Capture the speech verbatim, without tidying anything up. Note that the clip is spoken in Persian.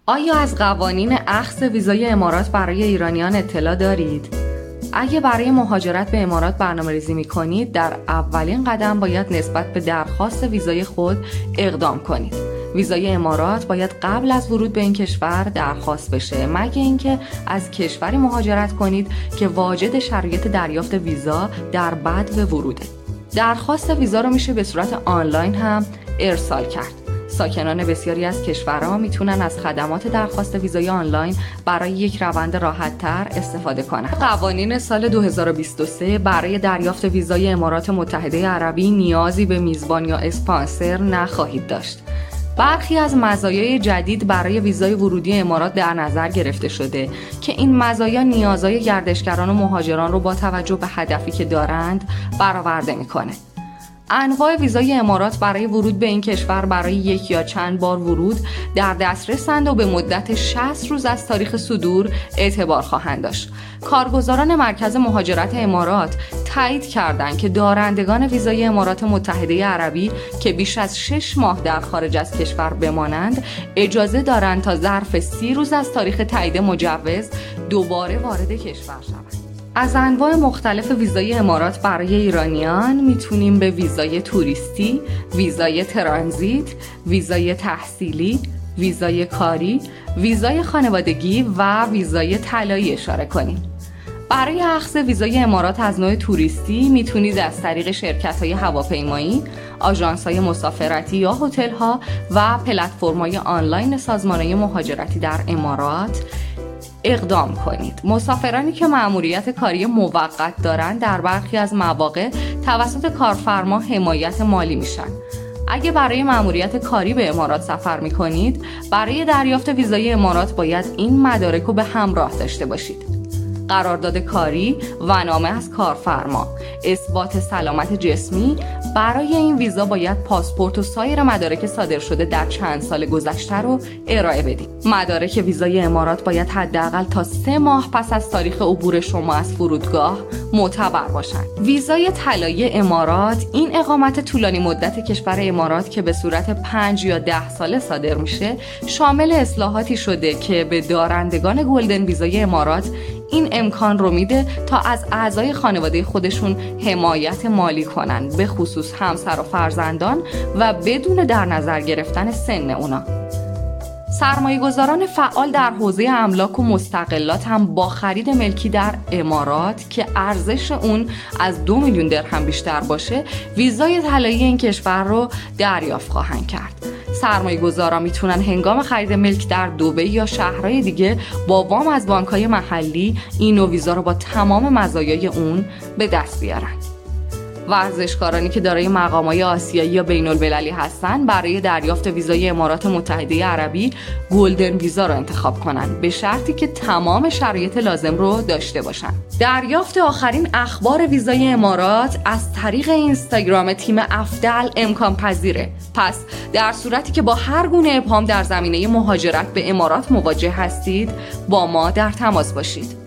آیا از قوانین اخذ ویزای امارات برای ایرانیان اطلاع دارید؟ اگه برای مهاجرت به امارات برنامه‌ریزی می‌کنید، در اولین قدم باید نسبت به درخواست ویزای خود اقدام کنید. ویزای امارات باید قبل از ورود به این کشور درخواست بشه، مگه اینکه از کشوری مهاجرت کنید که واجد شرایط دریافت ویزا در بدو وروده. درخواست ویزا رو میشه به صورت آنلاین هم ارسال کرد. ساکنان بسیاری از کشورها میتونن از خدمات درخواست ویزای آنلاین برای یک روند راحت‌تر استفاده کنند. قوانین سال دو هزار و بیست و سه برای دریافت ویزای امارات متحده عربی نیازی به میزبان یا اسپانسر نخواهید داشت. برخی از مزایای جدید برای ویزای ورودی امارات در نظر گرفته شده که این مزایا نیازهای گردشگران و مهاجران رو با توجه به هدفی که دارند برآورده میکنه. انواع ویزای امارات برای ورود به این کشور برای یک یا چند بار ورود در دسترسند و به مدت شصت روز از تاریخ صدور اعتبار خواهند داشت. کارگزاران مرکز مهاجرت امارات تایید کردند که دارندگان ویزای امارات متحده عربی که بیش از شش ماه در خارج از کشور بمانند اجازه دارند تا ظرف سی روز از تاریخ تایید مجوز دوباره وارد کشور شوند. از انواع مختلف ویزای امارات برای ایرانیان میتونیم به ویزای توریستی، ویزای ترانزیت، ویزای تحصیلی، ویزای کاری، ویزای خانوادگی و ویزای طلایی اشاره کنیم. برای اخذ ویزای امارات از نوع توریستی میتونید از طریق شرکت‌های هواپیمایی، آژانس‌های مسافرتی یا هتل‌ها و پلتفرم‌های آنلاین سازمان‌های مهاجرتی در امارات اقدام کنید. مسافرانی که مأموریت کاری موقت دارند در برخی از مواقع توسط کارفرما حمایت مالی میشن. اگه برای مأموریت کاری به امارات سفر میکنید، برای دریافت ویزای امارات باید این مدارک رو به همراه داشته باشید: قرارداد کاری و نامه از کارفرما، اثبات سلامت جسمی. برای این ویزا باید پاسپورت و سایر مدارک صادر شده در چند سال گذشته رو ارائه بدید. مدارک ویزای امارات باید حداقل تا سه ماه پس از تاریخ عبور شما از فرودگاه معتبر باشند. ویزای طلایی امارات این اقامت طولانی مدت کشور امارات که به صورت پنج یا ده ساله صادر میشه، شامل اصلاحاتی شده که به دارندگان گلدن ویزای امارات این امکان رو میده تا از اعضای خانواده خودشون حمایت مالی کنن، به خصوص همسر و فرزندان و بدون در نظر گرفتن سن اونا. سرمایه‌گذاران فعال در حوزه املاک و مستقلات هم با خرید ملکی در امارات که ارزش اون از دو میلیون درهم بیشتر باشه، ویزای طلایی این کشور رو دریافت خواهند کرد. سرمایه‌گذاران میتونن هنگام خرید ملک در دبی یا شهرهای دیگه با وام از بانک‌های محلی این نوع ویزا رو با تمام مزایای اون به دست بیارن. ورزشکارانی که دارای مقام‌های آسیایی یا بین‌المللی هستن برای دریافت ویزای امارات متحده عربی گلدن ویزا رو انتخاب کنن، به شرطی که تمام شرایط لازم رو داشته باشن. دریافت آخرین اخبار ویزای امارات از طریق اینستاگرام تیم افدل امکان پذیره. پس در صورتی که با هر گونه ابهام در زمینه مهاجرت به امارات مواجه هستید، با ما در تماس باشید.